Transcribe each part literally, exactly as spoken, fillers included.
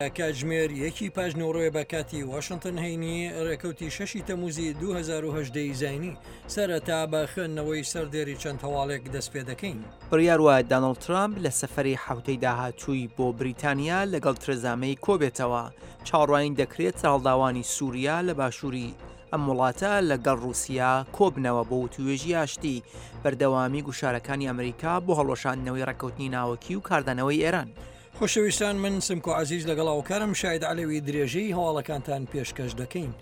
کاتژمێر یەکی پاژنەوەڕۆیە بە کاتی واشنگتن هەینی ڕێکەوتی شەشی تەموزی دوو هەزار و هەژدە زاینی سەرەتا بە خوێندنەوەی سەردێری چەند هەواڵێک دەست پێ دەکەین. بڕیار وایە دانەڵد ترامپ لە سەفەری حوتەی داهاتووی بۆ بریتانیا لەگەڵ ترێزامەی کۆبێتەوە. چاوەڕوانی دەکرێت هەڵداوانی سووریا لە باشووری ئەم وڵاتە لەگەڵ رووسیا کۆبنەوە بۆ وتوێژی ئاشتی بەردەوامی گوشارەکانی ئەمریکا بۆ هەڵۆشاندنەوەی ڕێکەوتنی ناوەکی و کاردانەوەی ئێران. خۆشەویستان، من سمکۆ عەزیز لەگەڵ هاوکارم شاید عەلەوی درێژەی هەواڵەکانتان پێشکەش دەکەین.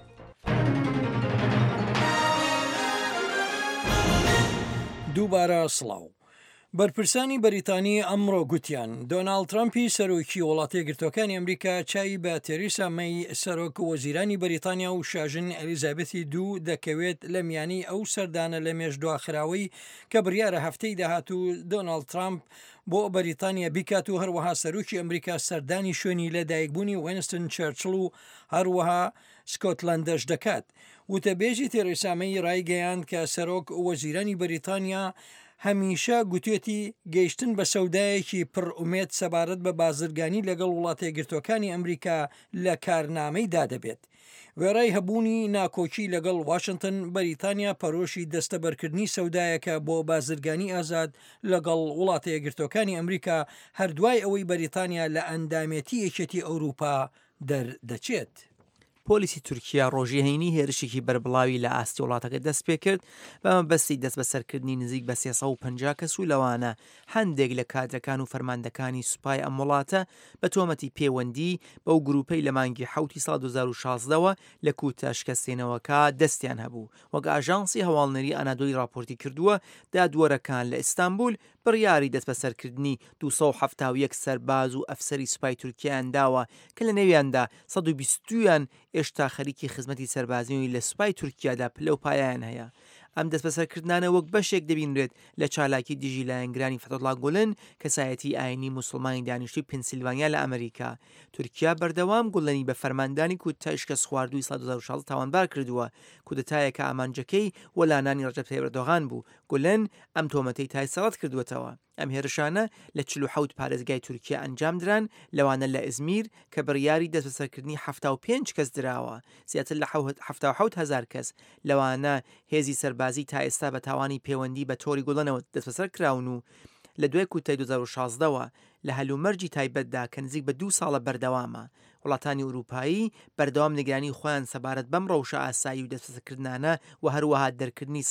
دووبارە سڵاو. بەرپرسانی بەریتانی ئەمڕۆ گوتیان دۆناڵد ترامپی سەرۆکی وڵاتە یەکگرتووەکانی ئەمریکا چاوی بە تێریسا مەی سەرۆک وەزیرانی بەریتانیا و شاژن ئەلیزابێتی دوو دەکەوێت لە میانی ئەو سەردانە لە مێژدواخراوی کە بڕیارە هەفتەی داهاتوو دۆناڵد ترامپ بۆ بەریتانیا بیکات و هەروەها سەرۆکی ئەمریکا سەردانی شوێنی لەدایکبوونی وینستن چەرچڵ و هەروەها سکۆتلەندەش دەکات. وتەبێژی تێریسا مەی ڕایگەیاند کە سەرۆک وەزیرانی بەریتانیا هەمیشە گوتێتی گەیشتن بە سەودایەکی پڕ ئومێد سەبارەت بە بازرگانی لەگەڵ وڵاتە یەکگرتووەکانی ئەمریکا لە کارنامەیدا دەبێت. وێڕای هەبوونی ناکۆکی لەگەڵ واشنگتن بەریتانیا پەرۆشی دەستەبەرکردنی سەودایەکە بۆ بازرگانی ئازاد لەگەڵ وڵاتە یەکگرتووەکانی ئەمریکا هەردوای ئەوەی بەریتانیا لە ئەندامەتی یەکێتی ئەوروپا دەردەچێت. پۆلیسی تورکیا ڕۆژی هەینی هێرشێکی بەربڵاوی لە ئاستی وڵاتەکە دەست پێ کرد بەمە بەستی دەست بەسەرکردنی نزیک بە سێسەد و پەنجا کەس و لەوانە هەندێک لە کادرەکان و فەرماندەکانی سوپای ئەم وڵاتە بە تۆمەتی پەیوەندی بەو گروپەی لە مانگی حوتی ساڵ دوو هەزار و شازدەوە لە کوتە شکستێنەوەکە دەستیان هەبوو. وەک ئاژانسی هەواڵنەری ئەنادۆلی راپۆرتی کردووە، دادوەرەکان لە ئیستانبول بڕیاری دەست بەسەرکردنی دووسەد و هەفتاد و یەک سەرباز و ئەفسەری سوپای تورکیایان داوە کە لە نێویاندا سەد و بیستیان ئێشتا خەریکی خزمەتی سەربازیی لە سوپای تورکیادا پلە و پایان هەیە. ئەم دەست بەسەرکردانە وەک بەشێک دەبینرێت لە چالاکی دژی لایەنگرانی فەتحوڵڵا گوڵن کەسایەتی ئاینی موسڵمانی دانیشتووی پنسیلڤانیا لە ئەمریکا. تورکیا بەردەوام گوڵنی بە فەرماندانی کودتای شکست خواردووی ساڵ دوو هەزار و شازدە تاوانبار کردووە. کودتایەکە ئامانجەکەی وەلانانی ڕەجەب تایب ئەردۆغان بوو. گوڵن ئەم تۆمەتەی تای سەڵات کردووەتەوە. ئەم هێرشانە لە چل و حەوت پارێزگای تورکیا ئەنجام دران، لەوانە لە ئیزمیر کە بڕیاری دەست بەسەرکردنی هەفتاد و پێنج کەس دراوە. زیاتر لە هەفتاد و حەوت هەزار کەس لەوانە هێزی سەربازی تا ئێستا بە تاوانی پەیوەندی بە تۆری گوڵنەوە دەست بەسەر کراون و لە دوای کوتای دوو هەزار و شازدەوە لە هەلومەرجی تایبەتدا کە نزیک بە دوو ساڵە بەردەوامە. وڵاتانی ئوروپایی بەردەوام نیگرانی خۆیان سەبارەت بەم ڕەوشە ئاسایی و دەستبەسەرکردانە و هەروەها دەرکردنی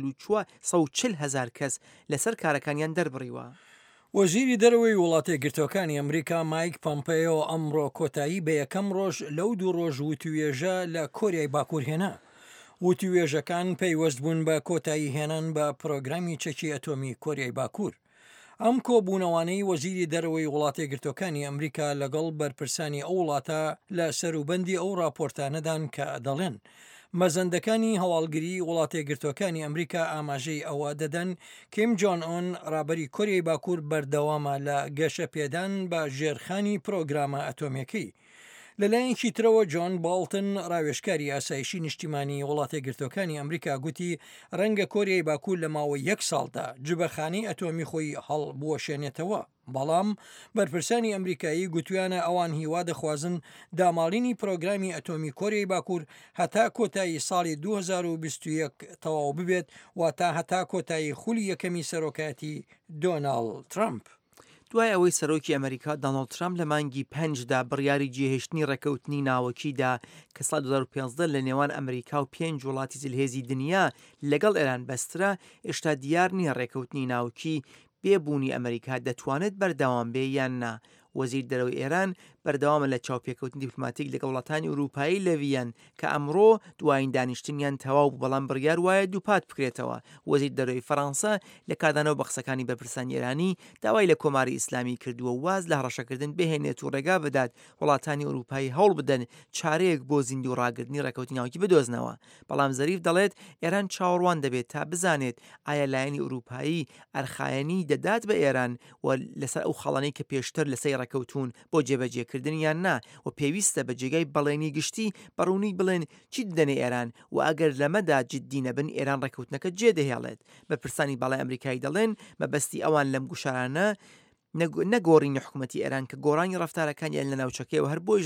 سەد و چل هەزار کەس لەسەر کارەکانیان دەربڕیوە. وەزیری دەرەوەی وڵاتە یەکگرتووەکانی ئەمریکا مایک پۆمپێۆ ئەمڕۆ کۆتایی بە یەکەم ڕۆژ لەو دوو ڕۆژ وتوێژە لە کۆریای باکوور هێنا. وتوێژەکان پەیوەست بوون بە کۆتایی هێنان بە پرۆگرامی چەکی ئەتۆمی کۆریای باکوور. ئەم کۆبوونەوانەی وەزیری دەرەوەی وڵاتە یەکگرتووەکانی ئەمریکا لەگەڵ بەرپرسانی ئەو وڵاتە لە سەروبەندی ئەو راپۆرتانەدان کە دەڵێن مەزەندەکانی هەواڵگری وڵاتە یەکگرتووەکانی ئەمریکا ئاماژەی ئەوە دەدەن کیم جۆن ئۆن ڕابەری کۆریای باکوور بەردەوامە لە گەشە پێدان بە ژێرخانی پرۆگرامە ئەتۆمیەکەی. لەلایەنکی ترەوە جۆن باڵتن ڕاوێژکاری ئاسایشی نیشتیمانی وڵاتە یەکگرتووەکانی ئەمریکا گوتی ڕەنگە کۆریای باکوور لە ماوەی یەک ساڵدا جبەخانەی ئەتۆمی خۆی هەڵبوەشێنێتەوە. بەڵام بەرپرسانی ئەمریکایی گوتویانە ئەوان هیوا دەخوازن داماڵینی پرۆگرامی ئەتۆمی کۆریای باکوور هەتا کۆتایی ساڵی دوو هەزار و بیست و یەک تەواو ببێت و تا هەتا کۆتایی خولی یەکەمی سەرۆکاتی دۆناڵد ترامپ. دوای ئەوەی سەرۆکی ئەمریکا دۆناڵد ترامپ لە مانگی پێنجدا بڕیاری جێهێشتنی ڕێکەوتنی ناوەکیدا کە ساڵ دوو هەزار و پێنجدە لە نێوان ئەمریکا و پێنج وڵاتی جلهێزی دنیا لەگەڵ ئێران بەسترا، هێشتا دیار نییە ڕێکەوتنی ناوکی بێبوونی ئەمریکا دەتوانێت بەردەوام بێ یان نا. وەزیر دەرەوەی ئێران بەردەوامە لە چاوپێکەوتنی دیپلۆماتیک لەگەڵ وڵاتانی ئوروپایی لە ڤیەن کە ئەمڕۆ دوایین دانیشتنیان تەواو بوو، بەڵام بڕیار وایە دووپات بکرێتەوە. وەزیر دەرەوەی فەڕەنسا لە کاردانەوە بە قسەکانی بەرپرسانی ئێرانی داوای لە کۆماری ئیسلامی کردووە واز لە هەڕەشەکردن بهێنێت و ڕێگا بدات وڵاتانی ئوروپایی هەوڵ بدەن چارەیەک بۆ زیندوو ڕاگررتنی ڕێکەوتی ناوکی بدۆزنەوە. بەڵام زەریف دەڵێت ئێران چاوەڕوان دەبێت تا بزانێت ئایا لایەنی ئوروپایی ئەرخایەنی دەدات بە ئێران و لەسەر ئەو خەڵانەی کە پێشتر لەسەر ڕێکەوتون بۆ جێبەجێکردنیان نا و پێویستە بە جێگای بەڵێنی گشتی بەڕوونی بڵێن چی دەنێ ئێران و ئەگەر لەمەدا جددی نەبن ئێران ڕێکەوتنەکە جێدەهێڵێت. بەرپرسانی باڵای ئەمریکایی دەڵێن مەبەستی ئەوان لەم گوشارانە نەگۆڕینی حکوومەتی ئێران کە گۆڕانی ڕفتارەکانی لە ناوچەکەیەوە هەر بۆی